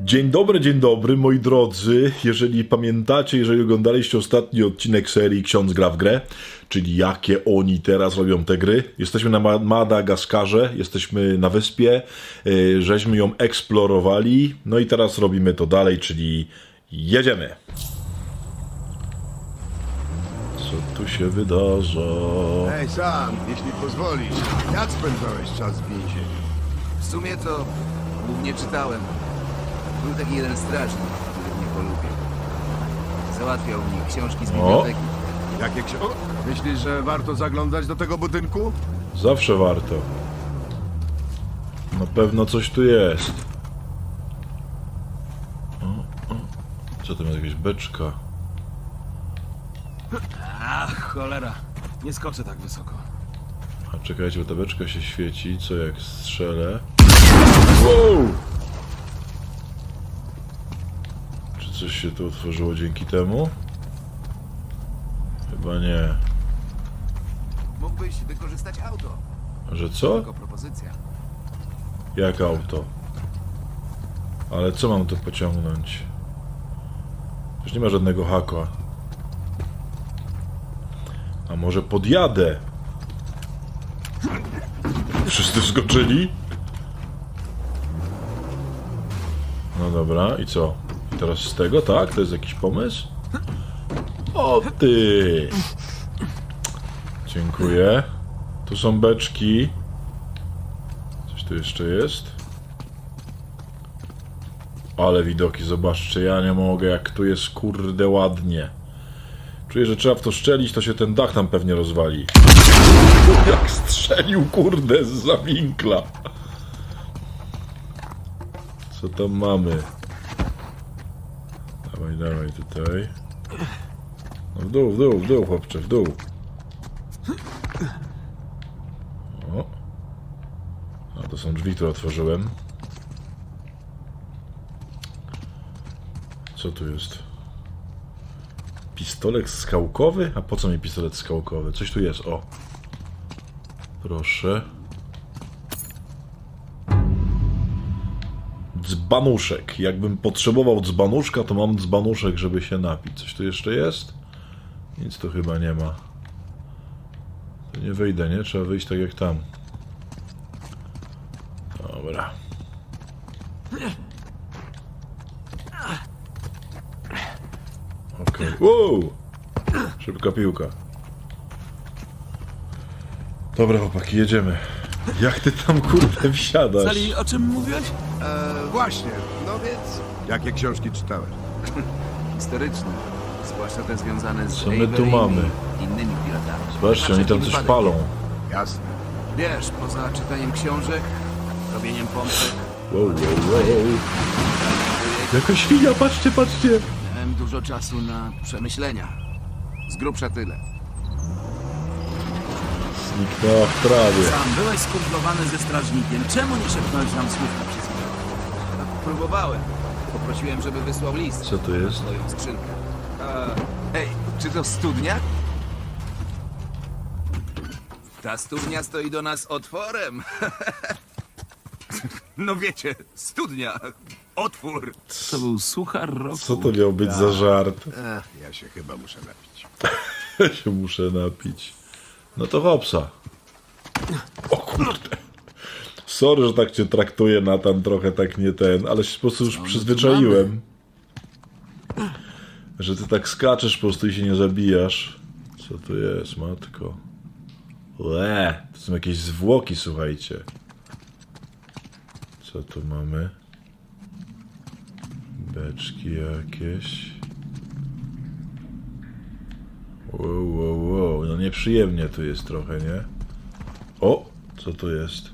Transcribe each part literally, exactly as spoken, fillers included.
Dzień dobry, dzień dobry, moi drodzy. Jeżeli pamiętacie, jeżeli oglądaliście ostatni odcinek serii Ksiądz gra w grę, czyli jakie oni teraz robią te gry, jesteśmy na Ma- Madagaskarze, jesteśmy na wyspie, yy, żeśmy ją eksplorowali, no i teraz robimy to dalej, czyli jedziemy. Co tu się wydarza? Hej Sam, jeśli pozwolisz, jak spędzałeś czas w więzieniu? W sumie to głównie czytałem. Był taki jeden strażnik, który mnie polubił. Załatwiał mi książki z biblioteki. Jakie książki? Myślisz, że warto zaglądać do tego budynku? Zawsze warto. Na pewno coś tu jest. O, o. Co tam jest, jakaś beczka? Ach, cholera. Nie skoczę tak wysoko. A czekajcie, bo ta beczka się świeci, co jak strzelę. Wow! Czy coś się tu otworzyło dzięki temu? Chyba nie. Mógłbyś wykorzystać auto. Że co? Tylko propozycja. Jak auto? Ale co mam tu pociągnąć? Już nie ma żadnego haka. A może podjadę? Wszyscy wskoczyli? No dobra, i co? I teraz z tego, tak? To jest jakiś pomysł? O ty! Dziękuję. Tu są beczki. Coś tu jeszcze jest? Ale widoki, zobaczcie, ja nie mogę, jak tu jest kurde ładnie. Czuję, że trzeba w to strzelić, to się ten dach tam pewnie rozwali. Jak strzelił, kurde, zza winkla. Co tam mamy? Dawaj, dawaj tutaj. No w dół, w dół, w dół, chłopcze, w dół. O. A to są drzwi, które otworzyłem. Co tu jest? Pistolet skałkowy? A po co mi pistolet skałkowy? Coś tu jest, o. Proszę. Dzbanuszek. Jakbym potrzebował dzbanuszka, to mam dzbanuszek, żeby się napić. Coś tu jeszcze jest? Nic tu chyba nie ma. To nie wyjdę, nie? Trzeba wyjść tak jak tam. Dobra. Okej. Okay. Wow! Szybka piłka. Dobra, chłopaki, jedziemy. Jak ty tam, kurde, wsiadasz? Sali, o czym mówiłeś? Eee, właśnie, no więc... Jakie książki czytałeś? Historyczny. Zwłaszcza te związane z Co my tu Avery mamy? i innymi piratami. Zobaczcie, oni tam coś palą. Jasne. Wiesz, poza czytaniem książek, robieniem pompek, Wow, wow, wow. Jaka świnia, patrzcie, patrzcie! miałem dużo czasu na przemyślenia. Z grubsza tyle. Zniknęła w trawie. Sam byłeś skumplowany ze strażnikiem. Czemu nie szepnąłeś nam słówka przy sobie? Próbowałem. Poprosiłem, żeby wysłał list. Co to jest? Swoją skrzynkę. Ej, czy to studnia? Ta studnia stoi do nas otworem. No wiecie, studnia. Otwór. To był suchar roku. Co to miał być za żart? Ech, ja się chyba muszę napić. Ja się muszę napić. No to hopsa. O kurde. Sorry, że tak cię traktuję, Natan, trochę tak nie ten, ale się po prostu już przyzwyczaiłem. Że ty tak skaczesz po prostu i się nie zabijasz. Co to jest, matko? Łe, to są jakieś zwłoki, słuchajcie. Co tu mamy? Beczki jakieś. Wow, wow, wow. No nieprzyjemnie tu jest trochę, nie? O! Co to jest?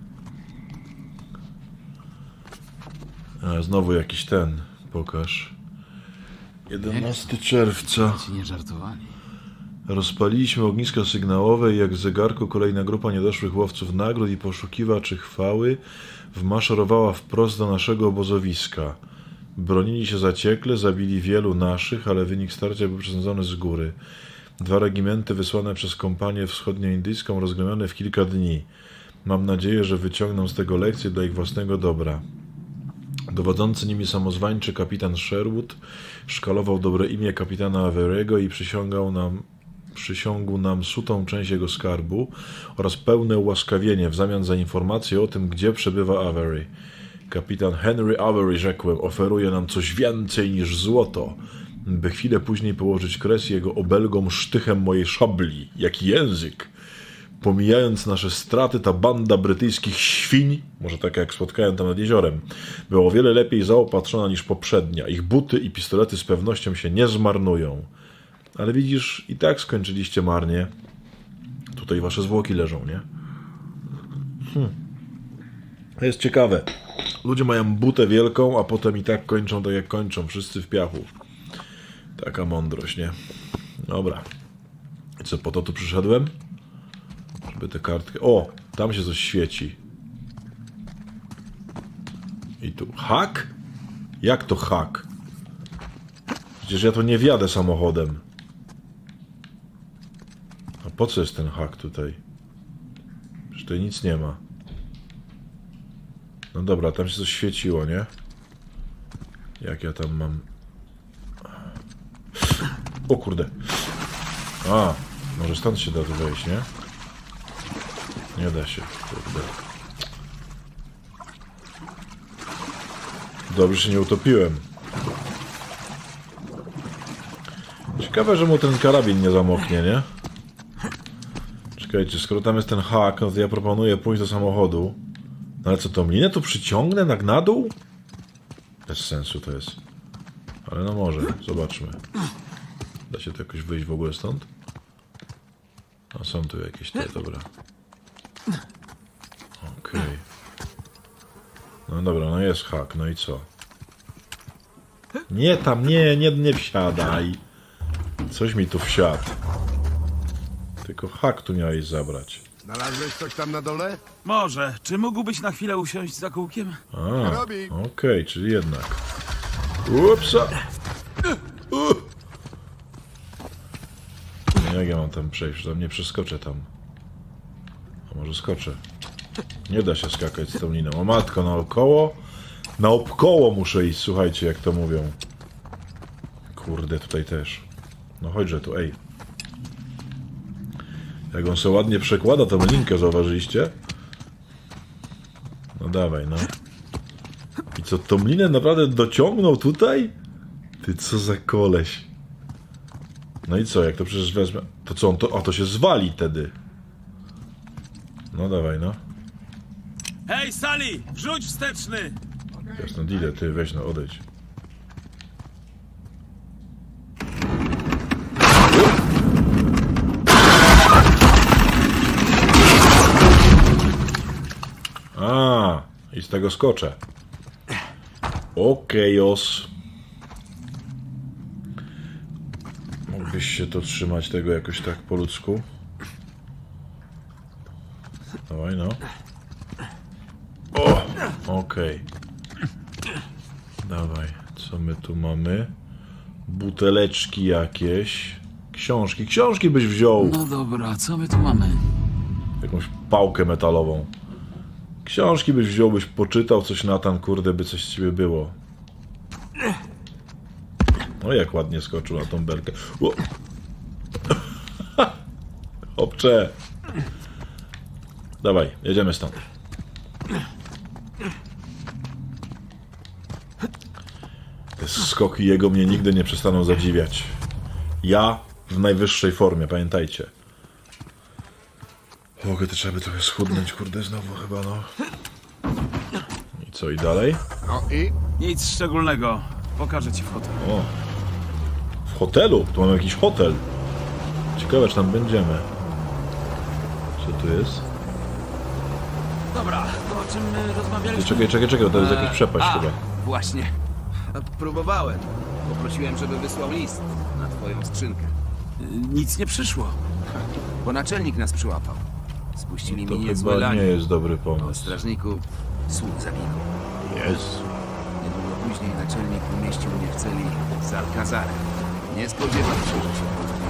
A, znowu jakiś ten. Pokaż. jedenastego czerwca. Ci nie żartowali. Rozpaliliśmy ogniska sygnałowe i jak z zegarku kolejna grupa niedoszłych łowców nagród i poszukiwaczy chwały wmaszerowała wprost do naszego obozowiska. Bronili się zaciekle, zabili wielu naszych, ale wynik starcia był przesądzony z góry. Dwa regimenty wysłane przez kompanię wschodnioindyjską rozgromione w kilka dni. Mam nadzieję, że wyciągną z tego lekcję dla ich własnego dobra. Dowodzący nimi samozwańczy kapitan Sherwood szkalował dobre imię kapitana Avery'ego i przysiągał nam, przysiągł nam sutą część jego skarbu oraz pełne ułaskawienie w zamian za informację o tym, gdzie przebywa Avery. Kapitan Henry Avery, rzekłem, oferuje nam coś więcej niż złoto, by chwilę później położyć kres jego obelgom sztychem mojej szabli, jak język. Pomijając nasze straty, ta banda brytyjskich świń, może tak jak spotkałem tam nad jeziorem, była o wiele lepiej zaopatrzona niż poprzednia. Ich buty i pistolety z pewnością się nie zmarnują. Ale widzisz, i tak skończyliście marnie. Tutaj wasze zwłoki leżą, nie? Hmm. To jest ciekawe. Ludzie mają butę wielką, a potem i tak kończą tak jak kończą. Wszyscy w piachu. Taka mądrość, nie? Dobra. I co, po to tu przyszedłem? Żeby tę kartkę... O! Tam się coś świeci. I tu... Hak? Jak to hak? Przecież ja to nie wjadę samochodem. A po co jest ten hak tutaj? Przecież tutaj nic nie ma. No dobra, tam się coś świeciło, nie? Jak ja tam mam... O kurde. A, może stąd się da tu wejść, nie? Nie da się, kurde. Dobrze się nie utopiłem. Ciekawe, że mu ten karabin nie zamoknie, nie? Czekajcie, skoro tam jest ten hak, no to ja proponuję pójść do samochodu. No ale co, tą linę tu przyciągnę na, na dół? Bez sensu to jest. Ale no może, zobaczmy. Da się to jakoś wyjść w ogóle stąd? A są tu jakieś te, dobra. Okej. Okay. No dobra, no jest hak, no i co? Nie tam, nie, nie, nie wsiadaj. Coś mi tu wsiadł. Tylko hak tu miałeś zabrać. Znalazłeś coś tam na dole? Może. Czy mógłbyś na chwilę usiąść za kółkiem? A, Robi. okej, okay, czyli jednak. Upsa! Uh. Jak ja mam tam przejść? Tam nie przeskoczę tam. A może skoczę? Nie da się skakać z tą liną. O matko, naokoło? Naokoło muszę iść, słuchajcie, jak to mówią. Kurde, tutaj też. No chodźże tu, ej. Jak on sobie ładnie przekłada tą linkę, zauważyliście? No dawaj, no. I co, tą linę naprawdę dociągnął tutaj? Ty, co za koleś. No i co, jak to przecież wezmę... To co on to... A to się zwali wtedy. No dawaj, no. Hej, Sally! Wrzuć wsteczny! Jasno, dealer, ty weź no, odejdź. A, i z tego skoczę. Okej, os. Mógłbyś się to trzymać tego jakoś tak po ludzku? Dawaj, no. O, okej. Dawaj, co my tu mamy? Buteleczki jakieś. Książki, książki byś wziął. No dobra, co my tu mamy? Jakąś pałkę metalową. Książki byś wziął, byś poczytał coś na tam, kurde, by coś z ciebie było. No jak ładnie skoczył na tą belkę. O. Obcze. Dawaj, jedziemy stąd. Te skoki jego mnie nigdy nie przestaną zadziwiać. Ja w najwyższej formie, pamiętajcie. Mogę to trzeba by trochę schudnąć, kurde, znowu chyba, no. I co, i dalej? No i? Nic szczególnego. Pokażę ci fotę. O. W hotelu? Tu mamy jakiś hotel. Ciekawe, czy tam będziemy. Co tu jest? Dobra, to o czym my rozmawialiśmy? Czekaj, czekaj, czekaj, to jest jakaś przepaść A, chyba. właśnie. Próbowałem. Poprosiłem, żeby wysłał list na twoją skrzynkę. Nic nie przyszło. Bo naczelnik nas przyłapał. Spuścili To mi niezłe chyba nie lanie. jest dobry O pomysł. strażniku słuch zaginął. Jest. Niedługo później naczelnik umieścił mnie w celi z Alcazarem. Nie spodziewał się, że się podobnie.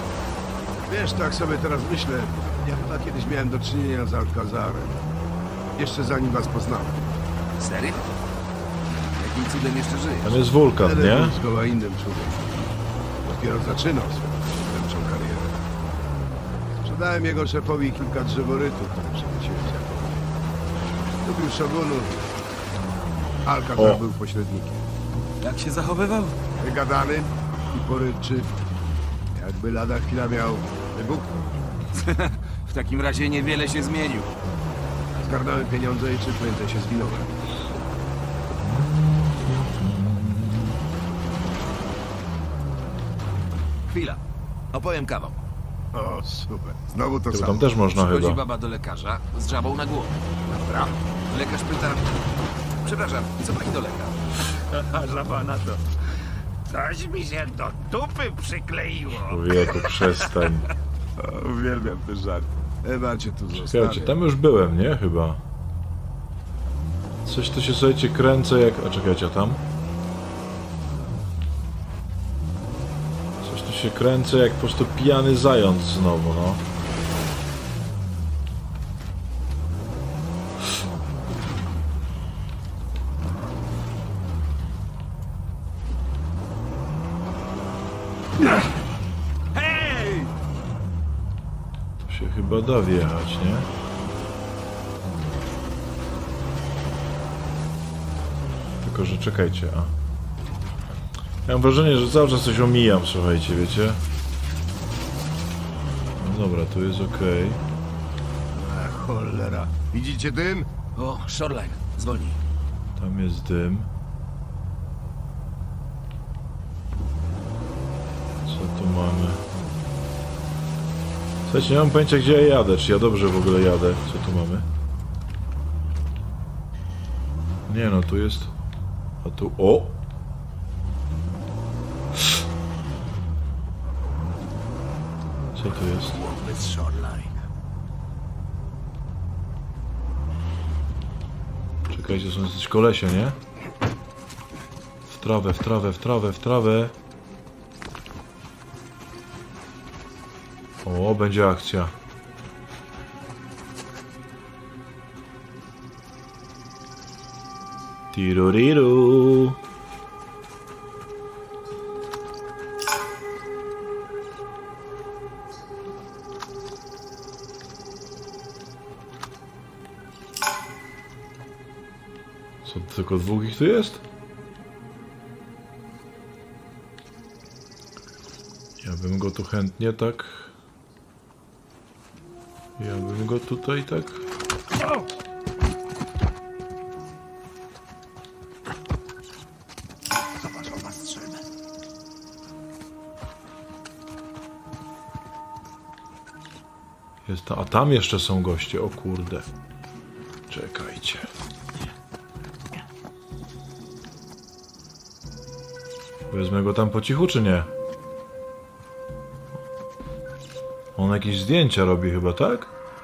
Wiesz, tak sobie teraz myślę, ja chyba kiedyś miałem do czynienia z Alcazarem. Jeszcze zanim was poznałem. Serio? Jakim cudem jeszcze żyjesz? Tam jest wulkan, Ale nie? był zgoła innym człowiekiem. Dopiero zaczynał swoją przestępczą karierę. Sprzedałem jego szefowi kilka drzeworytów, które przemyciłem z Japonii. Lubił szogunów. Alcazar O. był pośrednikiem. Jak się zachowywał? Wygadany i porywczy. Jakby lada chwila miał wybuchnąć. W takim razie niewiele się zmienił. Zgarnąłem pieniądze i czym prędzej się zwinąłem. Chwila. Opowiem kawał. O, super. Znowu to Tylko samo. tam też można Przychodzi chyba. baba do lekarza z żabą na głowie. Dobra. Lekarz pyta... Przepraszam, co pani do lekarza? A żaba na to. Coś mi się do dupy przykleiło. Człowieku, przestań. Uwielbiam ten żart. Chyba cię tu Słuchajcie, zostawię. tam już byłem, nie? Chyba. Coś tu się, słuchajcie, kręcę jak... A czekajcie, a tam? Coś tu się kręcę jak po prostu pijany zając znowu, no. Hej! Tu się chyba da wjechać, nie? Tylko, że czekajcie, a... Ja mam wrażenie, że cały czas coś omijam, słuchajcie, wiecie? No dobra, tu jest ok. A, cholera. Widzicie dym? O, shoreline. Zwolnij. Tam jest dym. Co tu mamy? Słuchajcie, nie mam pojęcia, gdzie ja jadę. Czy ja dobrze w ogóle jadę? Co tu mamy? Nie no, tu jest... A tu... O! Co tu jest? Bez shoreline. Czekajcie, są jacyś kolesie, nie? W trawę, w trawę, w trawę, w trawę. O, będzie akcja. Tiruriru. Co, tylko dwóch ich tu jest? Ja bym go tu chętnie tak... Ja bym go tutaj tak... Zobacz, opastrzymy. Jest ta... A tam jeszcze są goście, o kurde. Czekajcie. Wezmę go tam po cichu, czy nie? On jakieś zdjęcia robi chyba, tak?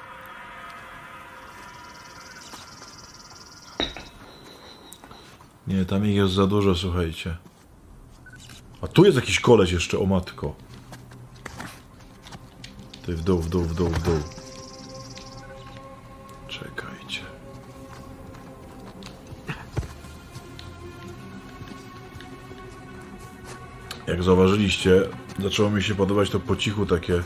Nie, tam ich jest za dużo, słuchajcie. A tu jest jakiś koleś jeszcze, o matko. Ty w dół, w dół, w dół, w dół. Czekajcie. Jak zauważyliście, zaczęło mi się podobać to po cichu takie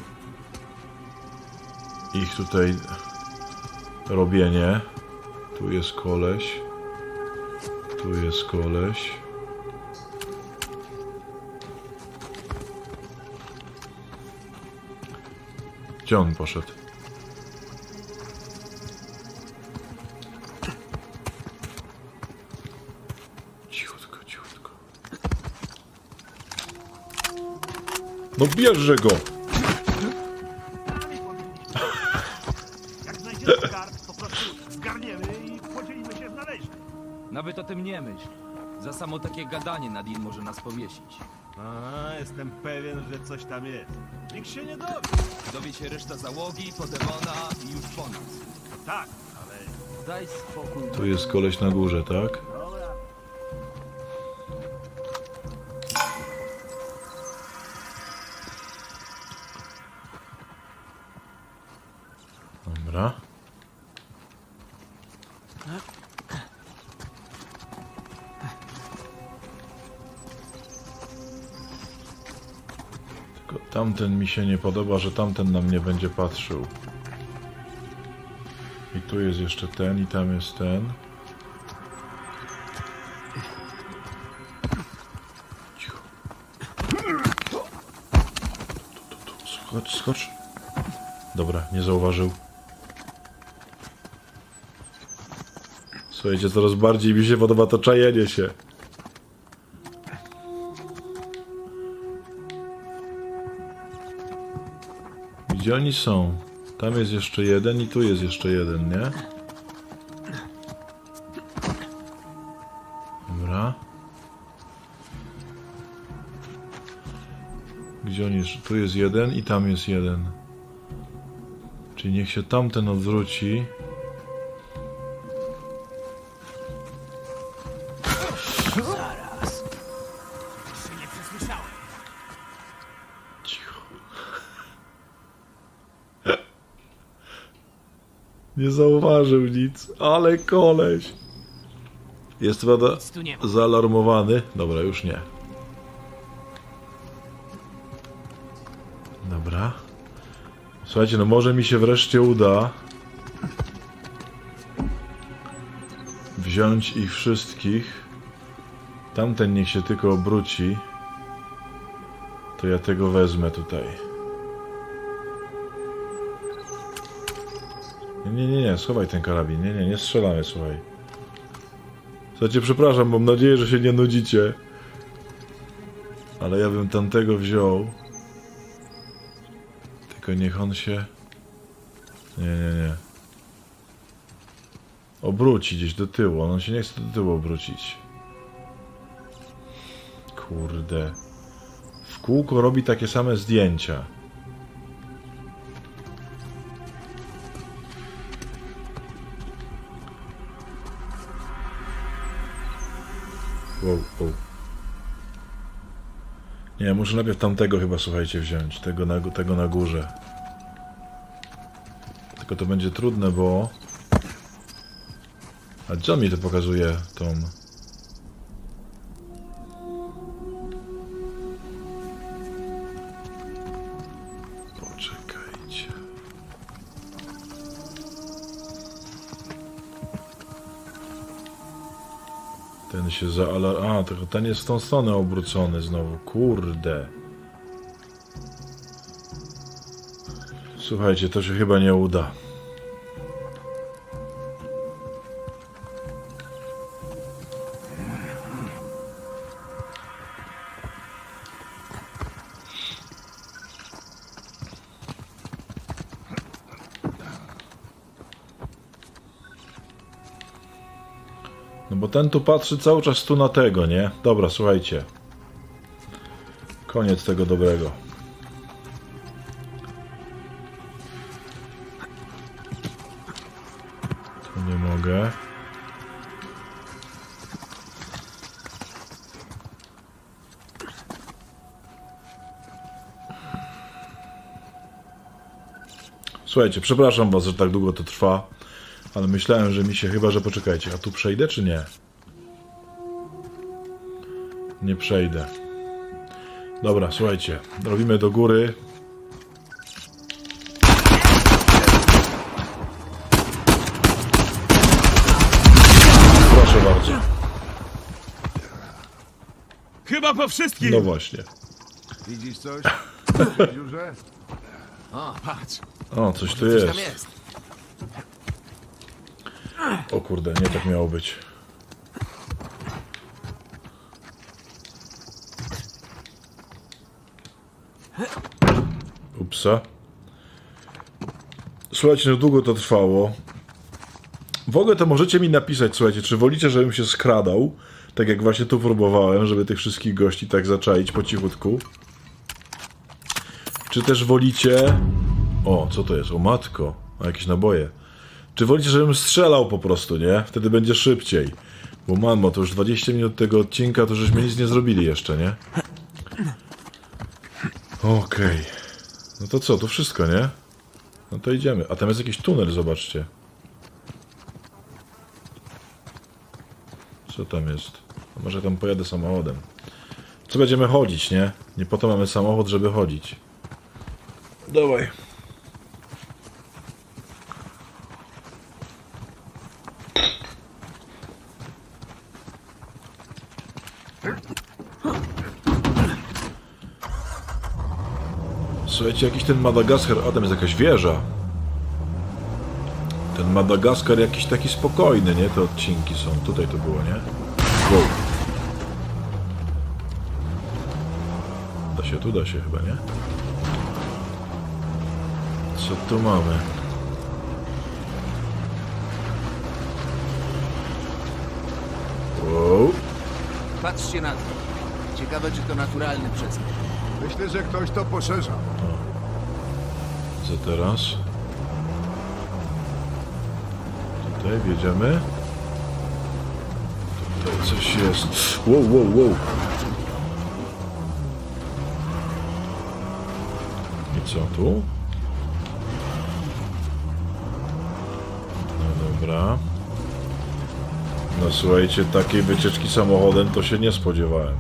ich tutaj robienie. Tu jest koleś. Tu jest koleś. Gdzie on poszedł? Cichutko, cichutko. No bierze go! Jak znajdziemy skarb, po prostu zgarniemy i podzielimy się z należnym. Nawet o tym nie myśl. Za samo takie gadanie Nadine może nas powiesić. A, jestem pewien, że coś tam jest. Nikt się nie dowie. Dowie się reszta załogi, Podemona i już po nas. Tak, ale... Daj spokój. Tu jest koleś na górze, tak? Dobra. Dobra. Tylko tamten mi się nie podoba, że tamten na mnie będzie patrzył. I tu jest jeszcze ten, i tam jest ten. Cicho. Tu, tu, tu. Skocz, skocz. Dobra, nie zauważył. Słuchajcie, coraz bardziej mi się podoba to czajenie się. Gdzie oni są? Tam jest jeszcze jeden i tu jest jeszcze jeden, nie? Dobra. Gdzie on jest? Tu jest jeden i tam jest jeden. Czyli niech się tamten odwróci. Zaraz. Jeszcze nie przesłyszałem. Cicho. Nie zauważył nic, ale koleś. Jest prawda Nic tu nie ma. zaalarmowany. Dobra, już nie. Dobra. Słuchajcie, no może mi się wreszcie uda wziąć ich wszystkich. Tamten niech się tylko obróci. To ja tego wezmę tutaj. Nie, nie, nie, nie, schowaj ten karabin. Nie, nie, nie strzelamy, słuchaj. Słuchajcie, przepraszam, mam nadzieję, że się nie nudzicie. Ale ja bym tamtego wziął. Tylko niech on się... Nie, nie, nie. Obróci gdzieś do tyłu. On się nie chce do tyłu obrócić. Kurde. W kółko robi takie same zdjęcia. Wow, wow. Nie, muszę najpierw tamtego chyba, słuchajcie, wziąć. Tego na, tego na górze. Tylko to będzie trudne, bo... A co mi to pokazuje, tą... Poczekajcie. Ten się zaalar... A, tylko ten jest w tą stronę obrócony znowu. Kurde. Słuchajcie, to się chyba nie uda. No bo ten tu patrzy cały czas tu na tego, nie? Dobra, słuchajcie. Koniec tego dobrego. Tu nie mogę. Słuchajcie, przepraszam was, że tak długo to trwa. Ale myślałem, że mi się chyba, że poczekajcie. A tu przejdę, czy nie? Nie przejdę. Dobra, słuchajcie. Robimy do góry. Proszę bardzo. Chyba po wszystkim. No właśnie. Widzisz coś? Dziurze? O, Patrz. O, coś tu coś tam jest. jest. O kurde, nie tak miało być. Upsa. Słuchajcie, no długo to trwało. W ogóle to możecie mi napisać, słuchajcie, czy wolicie, żebym się skradał, tak jak właśnie tu próbowałem, żeby tych wszystkich gości tak zaczaić po cichutku. Czy też wolicie... O, co to jest? O matko. O, jakieś naboje. Czy wolicie, żebym strzelał po prostu, nie? Wtedy będzie szybciej. Bo mamo, to już dwadzieścia minut tego odcinka, to żeśmy nic nie zrobili jeszcze, nie? Okej. Okay. No to co, to wszystko, nie? No to idziemy. A tam jest jakiś tunel, zobaczcie. Co tam jest? A może tam pojadę samochodem. Co będziemy chodzić, nie? Nie po to mamy samochód, żeby chodzić. Dawaj. Słuchajcie, jakiś ten Madagaskar, a tam jest jakaś wieża. Ten Madagaskar jakiś taki spokojny, nie? Te odcinki są. Tutaj to było, nie? Wow. Da się, tu da się chyba, nie? Co tu mamy? Wow. Patrzcie na to. Ciekawe, czy to naturalny przesmyk. Myślę, że ktoś to poszerza. Co teraz? Tutaj wjedziemy. Tutaj coś jest. Wow, wow, wow. I co tu? No dobra. No słuchajcie, takiej wycieczki samochodem to się nie spodziewałem.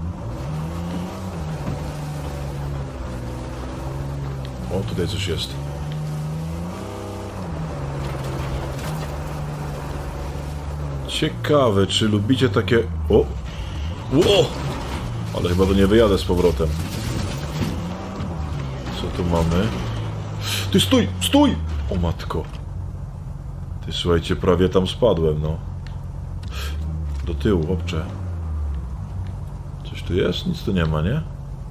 O, tutaj coś jest. Ciekawe, czy lubicie takie... O! Ło! Ale chyba to nie wyjadę z powrotem. Co tu mamy? Ty stój! Stój! O matko. Ty słuchajcie, prawie tam spadłem, no. Do tyłu, obcze. Coś tu jest? Nic tu nie ma, nie?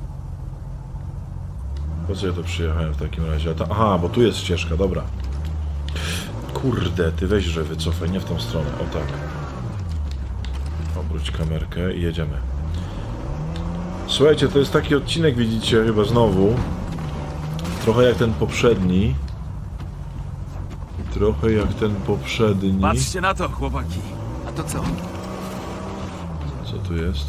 Po co ja to przyjechałem w takim razie? A ta... Aha, bo tu jest ścieżka, dobra. Kurde, ty weź, że wycofaj, nie w tą stronę. O tak. Obróć kamerkę i jedziemy. Słuchajcie, to jest taki odcinek, widzicie, chyba znowu. Trochę jak ten poprzedni. Trochę jak ten poprzedni. Patrzcie na to, chłopaki. A to co? Co tu jest?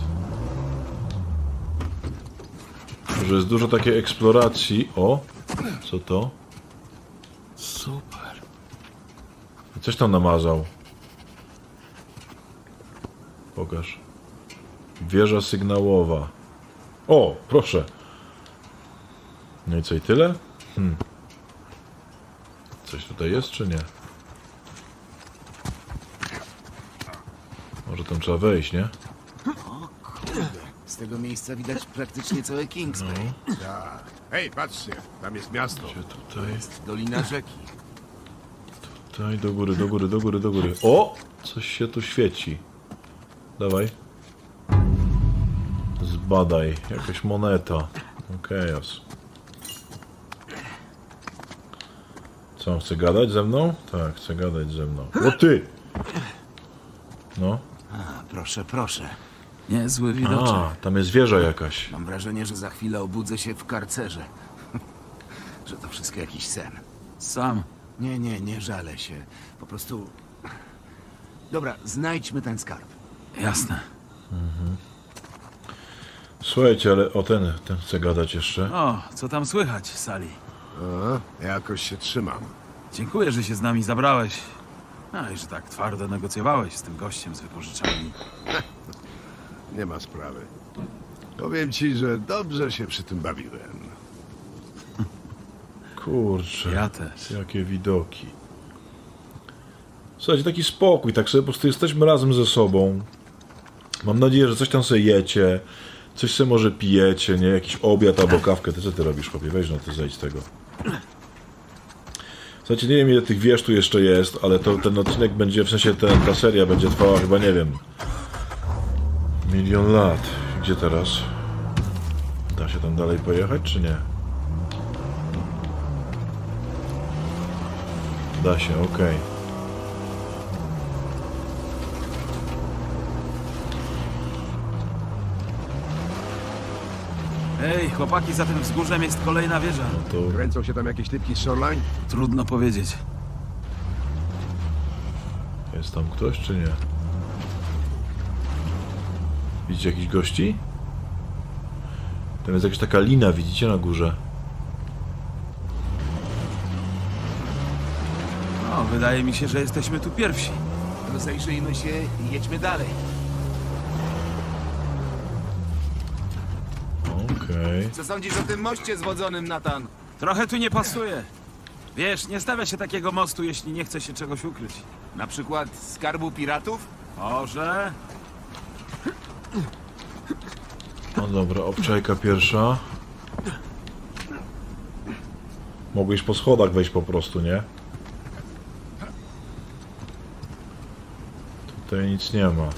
Że jest dużo takiej eksploracji. O! Co to? Super. Coś tam namazał. Pokaż. Wieża sygnałowa. O, proszę. No i co, i tyle? Hmm. Coś tutaj jest, czy nie? Może tam trzeba wejść, nie? Z tego miejsca widać praktycznie całe Kingsbay. Tak. Hej, patrzcie, tam jest miasto. Gdzie tutaj? Dolina rzeki. Tutaj, do góry, do góry, do góry, do góry. O! Coś się tu świeci. Dawaj. Zbadaj. Jakaś moneta. Okej, jas. Co, on chce gadać ze mną? Tak, chce gadać ze mną. O ty! No. A, proszę, proszę. Niezły widoczek. A, tam jest wieża jakaś. Mam wrażenie, że za chwilę obudzę się w karcerze. Że to wszystko jakiś sen. Sam. Nie, nie, nie żalę się. Po prostu... Dobra, znajdźmy ten skarb. Jasne. Słuchajcie, ale o ten, ten chce gadać jeszcze. O, co tam słychać, Sali? A, jakoś się trzymam. Dziękuję, że się z nami zabrałeś. A i że tak twardo negocjowałeś z tym gościem z wypożyczalni. Nie ma sprawy. Powiem ci, że dobrze się przy tym bawiłem. Kurczę. Ja też. Jakie widoki. Słuchajcie, taki spokój, tak sobie po prostu jesteśmy razem ze sobą. Mam nadzieję, że coś tam sobie jecie, coś sobie może pijecie, nie? Jakiś obiad albo kawkę. Ty co ty robisz, chłopie? Weź no, ty zejdź z tego. Słuchajcie, nie wiem ile tych wież tu jeszcze jest, ale to ten odcinek będzie, w sensie ten, ta seria będzie trwała chyba, nie wiem, milion lat. Gdzie teraz? Da się tam dalej pojechać, czy nie? Da się, okej. Okay. Ej, chłopaki, za tym wzgórzem jest kolejna wieża. No to Kręcą się tam jakieś typki z Shoreline? Trudno powiedzieć. jest tam ktoś, czy nie? Widzicie jakichś gości? Tam jest jakaś taka lina, widzicie, na górze. No, wydaje mi się, że jesteśmy tu pierwsi. Rozejrzyjmy się i jedźmy dalej. Okej. Co sądzisz o tym moście zwodzonym, Nathan? Trochę tu nie pasuje. Wiesz, nie stawia się takiego mostu, jeśli nie chce się czegoś ukryć. Na przykład skarbu piratów? Może? No dobra, obczajka pierwsza. Mogłeś po schodach wejść po prostu, nie? Tutaj nic nie ma.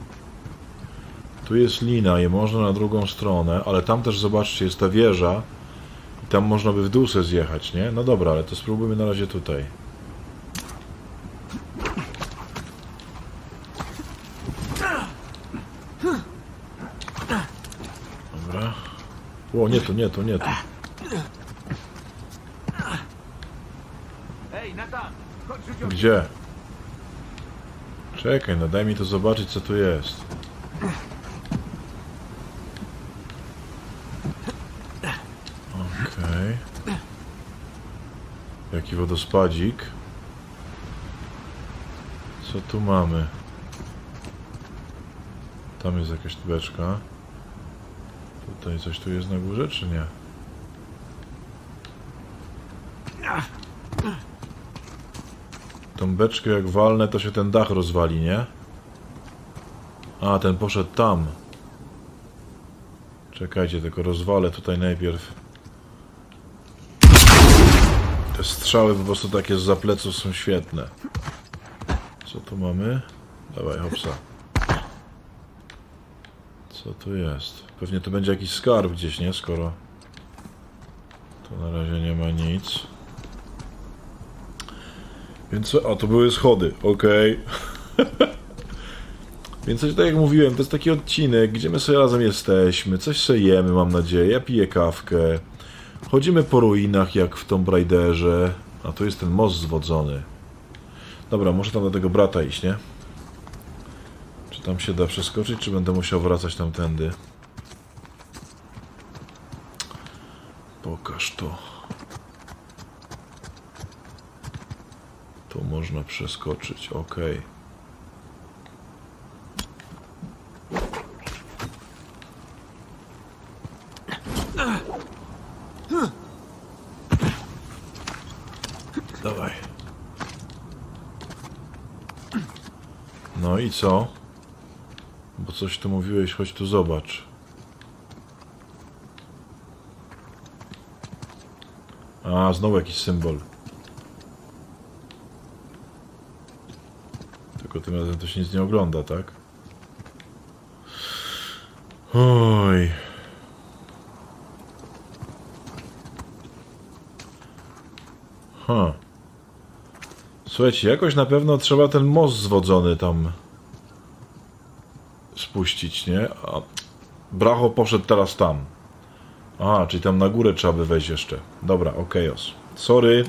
Tu jest lina i można na drugą stronę, ale tam też zobaczcie, jest ta wieża i tam można by w dół se zjechać, nie? No dobra, ale to spróbujmy na razie tutaj. Dobra. O, nie tu, nie tu, nie tu. Ej, Nathan! Chodź, rzuć Gdzie? Czekaj, no daj mi to zobaczyć, co tu jest. Okej. Jaki wodospadzik. Co tu mamy? Tam jest jakaś beczka. Tutaj coś tu jest na górze, czy nie? Tą beczkę jak walnę, to się ten dach rozwali, nie? A, ten poszedł tam. Czekajcie, tylko rozwalę tutaj najpierw. Te strzały po prostu takie zza pleców są świetne. Co tu mamy? Dawaj, hopsa. Co tu jest? Pewnie to będzie jakiś skarb gdzieś, nie? Skoro... Tu na razie nie ma nic. Więc co? O, to były schody, okej. Okay. Więc coś tak jak mówiłem, to jest taki odcinek, gdzie my sobie razem jesteśmy, coś sobie jemy, mam nadzieję, ja piję kawkę. Chodzimy po ruinach jak w Tomb Raiderze. A tu jest ten most zwodzony. Dobra, muszę tam do tego brata iść, nie? Czy tam się da przeskoczyć, czy będę musiał wracać tamtędy? Pokaż to. Tu można przeskoczyć, ok. Dawaj. No i co? Bo coś tu mówiłeś, chodź tu zobacz. A, znowu jakiś symbol. Tylko tym razem to się nic nie ogląda, tak? Oj. Ha. Słuchajcie, jakoś na pewno trzeba ten most zwodzony tam spuścić, nie? A Bracho poszedł teraz tam. Aha, czyli tam na górę trzeba by wejść jeszcze. Dobra, okejos. Sorry.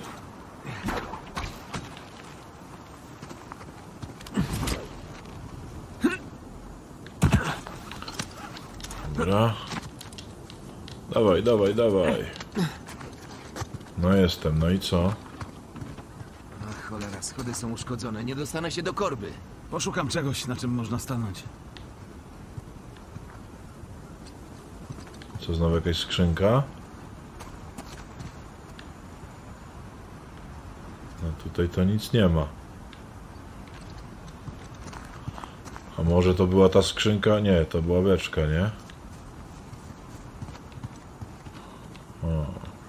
Dobra. Dawaj, dawaj, dawaj. No jestem, no i co? Ach, cholera, schody są uszkodzone, nie dostanę się do korby. Poszukam czegoś, na czym można stanąć. Co, znowu jakaś skrzynka? No tutaj to nic nie ma. A może to była ta skrzynka? Nie, to była beczka, nie? O.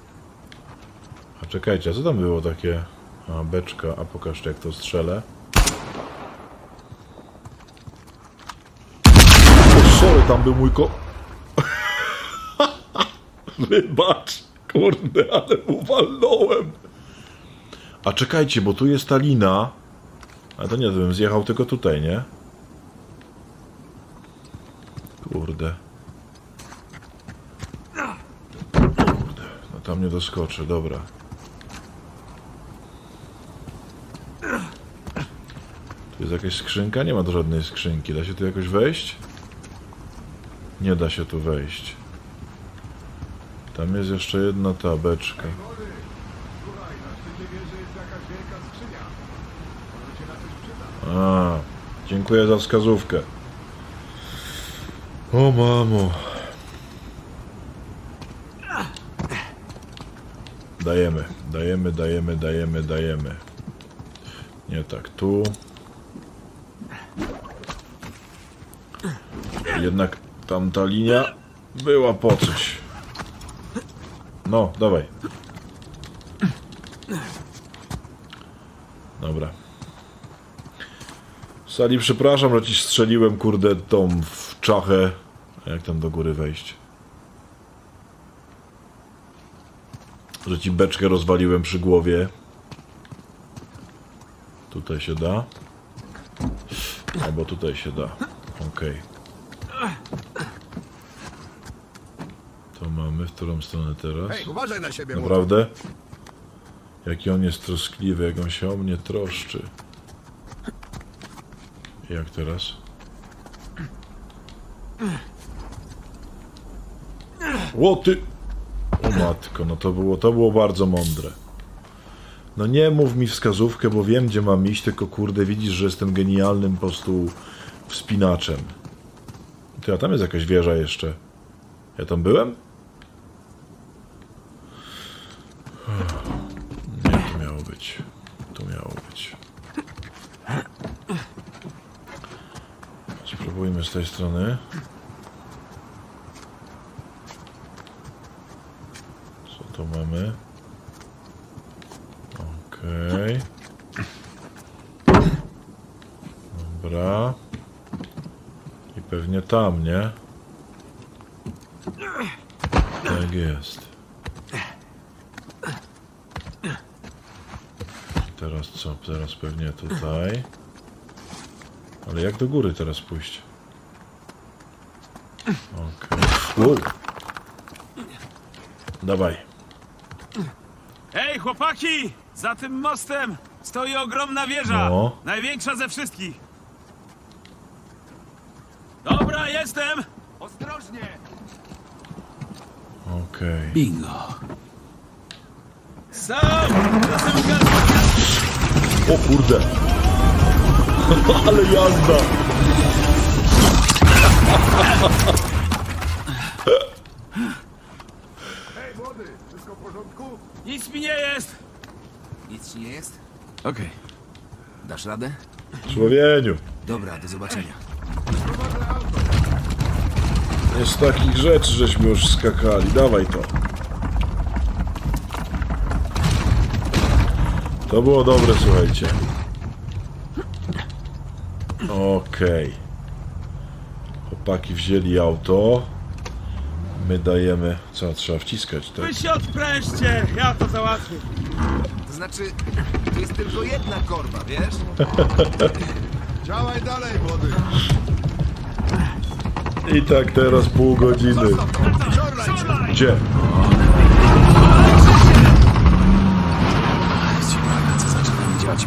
A czekajcie, a co tam było takie? A, beczka, a pokażcie jak to strzelę. O, sorry, tam był mój ko... Wybacz, kurde, ale uwalnąłem. A czekajcie, bo tu jest ta lina. A to nie, to bym zjechał tylko tutaj, nie? Kurde. Kurde, no tam nie doskoczę, dobra. Tu jest jakaś skrzynka? Nie ma tu żadnej skrzynki. Da się tu jakoś wejść? Nie da się tu wejść. Tam jest jeszcze jedna ta beczka. A, dziękuję za wskazówkę. O mamo. dajemy, dajemy, dajemy, dajemy, dajemy. Nie tak, tu. Jednak tamta linia była po coś. No, dawaj. Dobra. Sali, przepraszam, że ci strzeliłem, kurde, tą w czachę. A jak tam do góry wejść? Że ci beczkę rozwaliłem przy głowie. Tutaj się da. Albo tutaj się da. Okej. To mamy, w którą stronę teraz? Hej, uważaj na siebie, młody. Naprawdę? Jaki on jest troskliwy, jak on się o mnie troszczy. Jak teraz? Ło ty! O matko, no to było, to było bardzo mądre. No nie mów mi wskazówkę, bo wiem, gdzie mam iść, tylko kurde, widzisz, że jestem genialnym po prostu wspinaczem. Ty, a tam jest jakaś wieża jeszcze. Ja tam byłem? Nie, to miało być. To miało być. Spróbujmy z tej strony. Co to mamy? Okej. Dobra. I pewnie tam, nie? Tak jest. Teraz co? Teraz pewnie tutaj. Ale jak do góry teraz pójść? Okej. Wow. Dawaj. Ej, chłopaki! Za tym mostem stoi ogromna wieża. No. Największa ze wszystkich. Dobra, jestem! Ostrożnie! Okej. Bingo. Sam! Razem gaz! O kurde. Ale jazda. Hej, młody, wszystko w porządku? Nic mi nie jest! Nic ci nie jest? Okej. Dasz radę? Człowieniu. Dobra, do zobaczenia. Nie z takich rzeczy żeśmy już skakali. Dawaj to. To było dobre, słuchajcie. Okej. Chłopaki wzięli auto. My dajemy... Co, trzeba wciskać, tak? Wy się odprężcie, ja to załatwię. To znaczy, to jest tylko jedna korba, wiesz? Działaj dalej, młody. I tak teraz pół godziny. Gdzie? Ciekawe, co zaczyna mi dziać.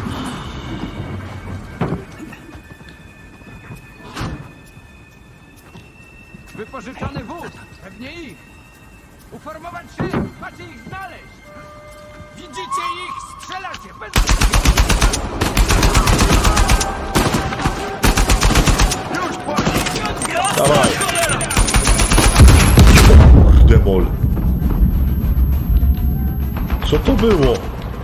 Wypożyczony wóz! Pewnie ich! Uformować się! Macie ich znaleźć! Widzicie ich! Strzelacie! Bez... Już po nich! Dawaj! Demol. Co to było?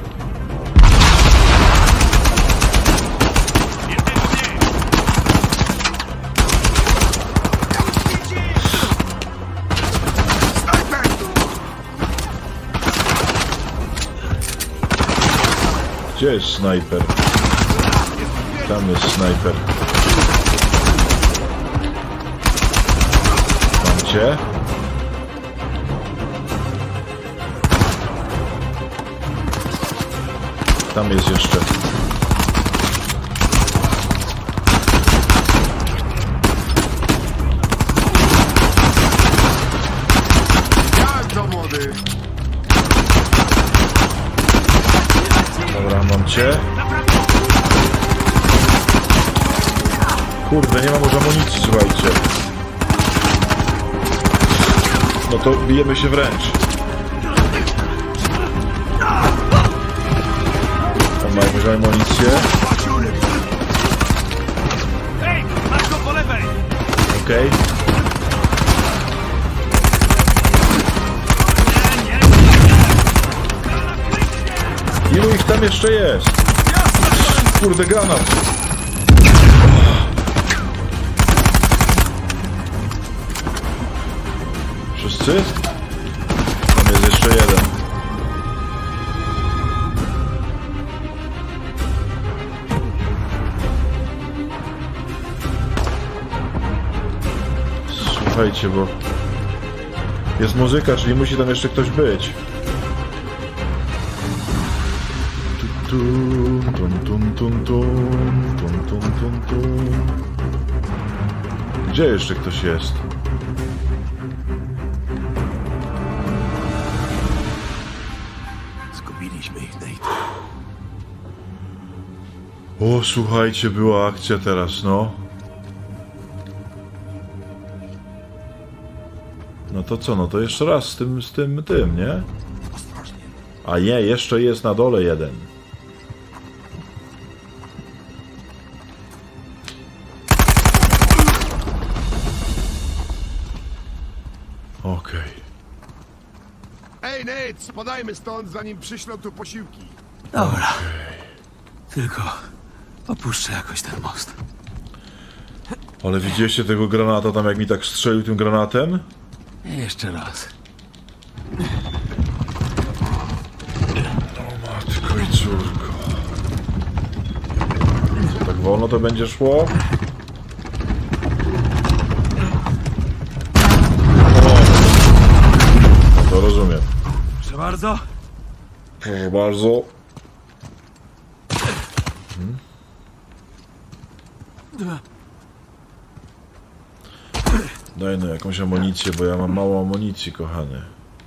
Gdzie jest snajper? Tam jest snajper. Mam cię? Tam jest jeszcze. Jak to, młody? Dobra, mam cię. Kurde, nie mam już amunicji, słuchajcie. No to bijemy się wręcz. Tam mamy amunicję. Ej, masz go po lewej! Okej. tam jeszcze jest! Kurde, granat! Wszyscy? Tam jest jeszcze jeden. Słuchajcie, bo jest muzyka, czyli musi tam jeszcze ktoś być. Tum, tum, tum, tum, tum, tum, tum, tum, tum. Gdzie jeszcze ktoś jest? Zgubiliśmy ich, Nate. O, słuchajcie, była akcja teraz, no. No to co, no to jeszcze raz z tym, z tym, tym, nie? A nie, jeszcze jest na dole jeden. Okej. Okay. Ej, Nate, spadajmy stąd, zanim przyślą tu posiłki. Dobra. Tylko opuszczę jakoś ten most. Ale widzieliście tego granata tam, jak mi tak strzelił tym granatem? Jeszcze raz. O matko i córko. Co, tak wolno to będzie szło? O, to rozumiem. Proszę bardzo. Proszę bardzo. Hmm? Daj no jakąś amunicję, bo ja mam mało amunicji, kochany.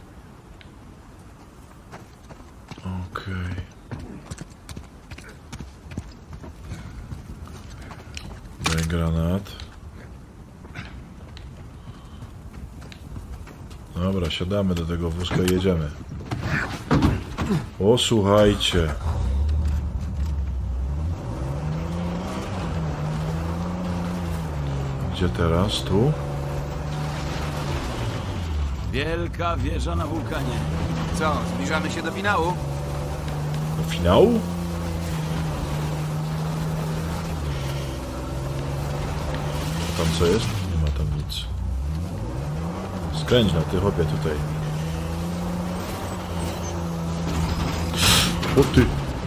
Okej. Okay. Daj granat. Dobra, siadamy do tego wózka i jedziemy. O, słuchajcie. Gdzie teraz? Tu? Wielka wieża na wulkanie. Co, zbliżamy się do finału? Do finału? Tam co jest? Nie ma tam nic. Skręć na ty, chłopie, tutaj. O ty!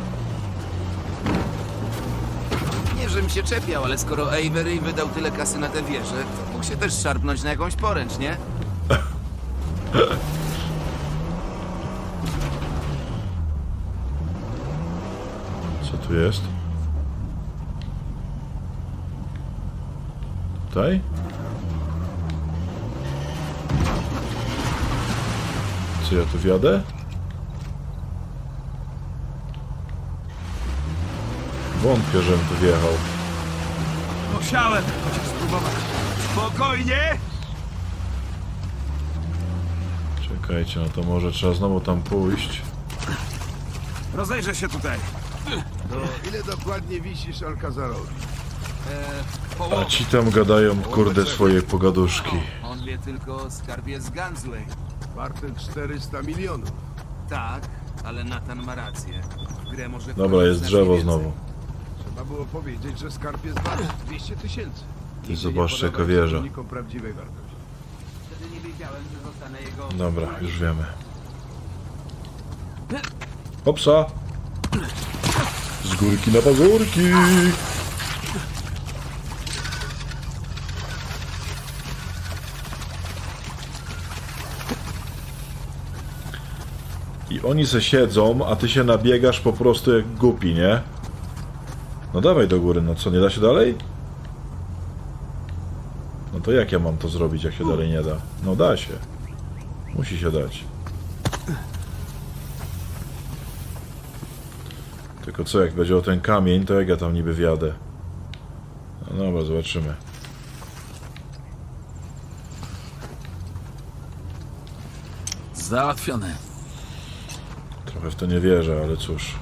Nie, żebym się czepiał, ale skoro Avery wydał tyle kasy na tę wieżę, to mógł się też szarpnąć na jakąś poręcz, nie? Co tu jest? Tutaj? Co ja tu wjadę? Wątpię, żebym tu wjechał. Musiałem chociaż spróbować. Spokojnie! Czekajcie, no to może trzeba znowu tam pójść. Rozejrzę się tutaj. To ile dokładnie wisisz Alcazarowi? Eee, A ci tam gadają, kurde, swoje pogaduszki. On wie tylko o skarbie z Gansley. Warty czterysta milionów. Tak, ale Nathan ma rację. W grę może Dobra, wchodzić jest znacznie drzewo więcej. znowu. Trzeba było powiedzieć, że skarb jest wart dwieście tysięcy. Ty zobaczcie, jaka wieża. Prawdziwej wartości. Wtedy nie wiedziałem, że zostanę jego... Dobra, już wiemy. Hopsa! Z górki na pazurki! I oni se siedzą, a ty się nabiegasz po prostu jak głupi, nie? No dawaj do góry, no co, nie da się dalej? No to jak ja mam to zrobić, jak się dalej nie da? No da się. Musi się dać. Tylko co, jak będzie o ten kamień, to jak ja tam niby wjadę? No dobra, zobaczymy. Załatwione. Trochę w to nie wierzę, ale cóż.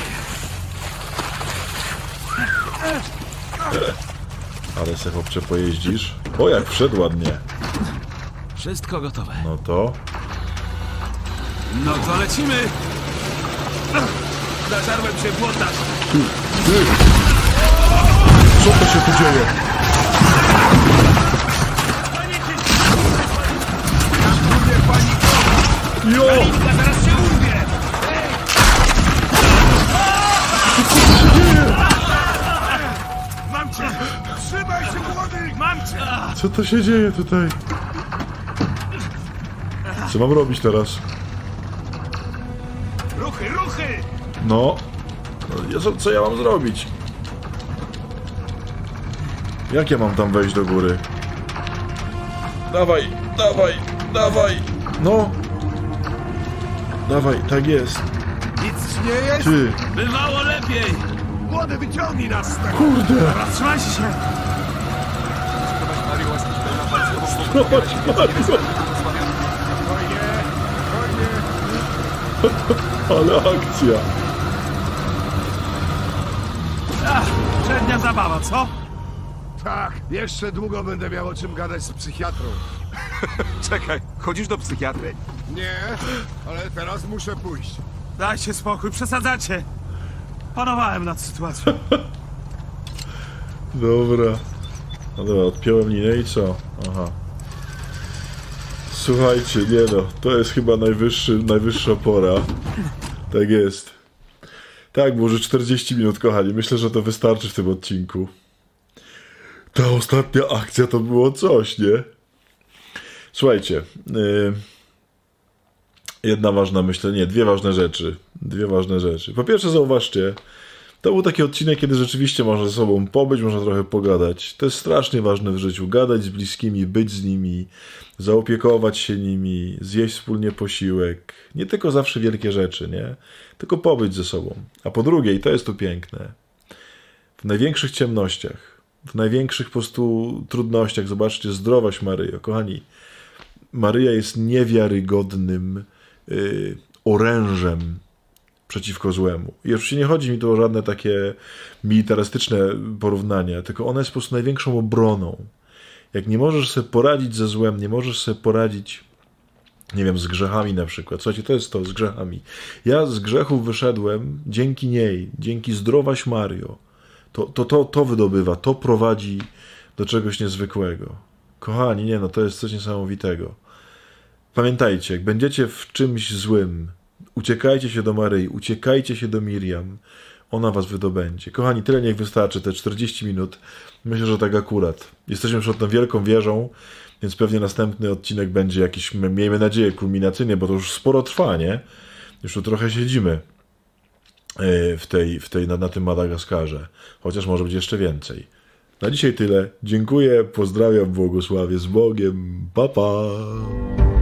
Ale se chłopcze pojeździsz? O, jak wszedł ładnie. Wszystko gotowe. No to... No to lecimy! Zażarłem się w błotach. Ty, ty. Co to się tu dzieje? Jo! Zaraz się urwie! Mam cię! Trzymaj się, młody! Mam cię! Co to się dzieje tutaj? Co mam robić teraz? Ruchy, ruchy! No. No, Jezu, co ja mam zrobić? Jak ja mam tam wejść do góry? Dawaj, dawaj, dawaj! No! Dawaj, tak jest. Nic ci nie jest? Ty, Bywało lepiej! Młody, wyciągnij nas z tego! kurde! Trzymajcie się! Zobacz, Mario! Spokojnie, spokojnie. Ale akcja! Ach, przednia zabawa, co? Tak, jeszcze długo będę miał o czym gadać z psychiatrą. Czekaj, chodzisz do psychiatry? Nie, ale teraz muszę pójść. Dajcie spokój, przesadzacie! Panowałem nad sytuacją. Dobra. No dobra, odpiąłem linę i co? Aha. Słuchajcie, nie no, to jest chyba najwyższy, najwyższa pora. Tak jest. Tak, może czterdzieści minut, kochani. Myślę, że to wystarczy w tym odcinku. Ta ostatnia akcja to było coś, nie? Słuchajcie. Yy, jedna ważna, myślę, nie, dwie ważne rzeczy. Dwie ważne rzeczy. Po pierwsze, zauważcie, to był taki odcinek, kiedy rzeczywiście można ze sobą pobyć, można trochę pogadać. To jest strasznie ważne w życiu. Gadać z bliskimi, być z nimi, zaopiekować się nimi, zjeść wspólnie posiłek. Nie tylko zawsze wielkie rzeczy, nie? Tylko pobyć ze sobą. A po drugie, i to jest tu piękne, w największych ciemnościach, w największych po prostu trudnościach, zobaczcie, zdrowaś Maryjo. Kochani, Maryja jest niewiarygodnym yy, orężem przeciwko złemu. I oczywiście nie chodzi mi tu o żadne takie militarystyczne porównania, tylko ona jest po prostu największą obroną. Jak nie możesz sobie poradzić ze złem, nie możesz sobie poradzić, nie wiem, z grzechami na przykład. Słuchajcie, to jest to, z grzechami. Ja z grzechów wyszedłem dzięki niej, dzięki zdrowaś Mario. To, to, to, to wydobywa, to prowadzi do czegoś niezwykłego. Kochani, nie no, to jest coś niesamowitego. Pamiętajcie, jak będziecie w czymś złym, uciekajcie się do Maryi, uciekajcie się do Miriam. Ona was wydobędzie. Kochani, tyle niech wystarczy, te czterdzieści minut. Myślę, że tak akurat. Jesteśmy przed tą wielką wieżą, więc pewnie następny odcinek będzie jakiś, miejmy nadzieję, kulminacyjny, bo to już sporo trwa, nie? Już tu trochę siedzimy w tej, w tej, na, na tym Madagaskarze. Chociaż może być jeszcze więcej. Na dzisiaj tyle. Dziękuję, pozdrawiam, błogosławię z Bogiem. Pa, pa!